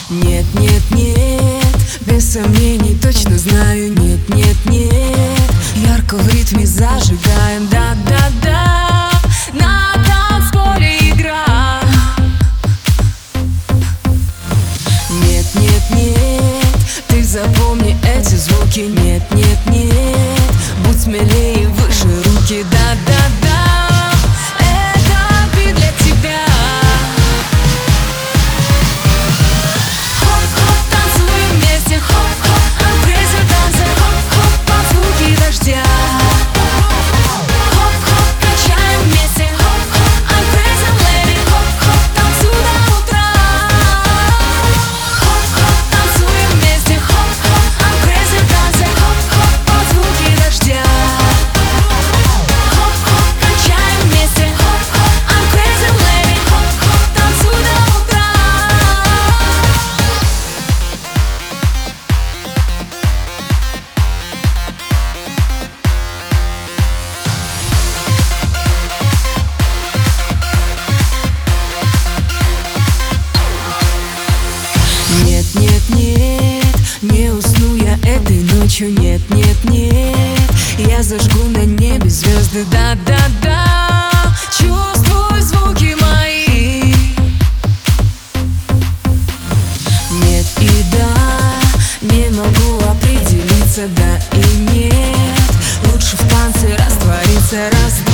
Нет, нет, нет, без сомнений точно знаю. Нет, нет, нет, ярко в ритме зажигаем. Да, да, да, на танцполе игра. Нет, нет, нет, ты запомни эти звуки. Нет, нет, нет, будь смелее, выше руки. Да, да, да, это бит для тебя. Нет, нет, нет, не усну я этой ночью. Нет, нет, нет, я зажгу на небе звезды. Да, да, да, чувствуй звуки мои. Нет и да, не могу определиться. Да и нет, лучше в танце раствориться. Раз,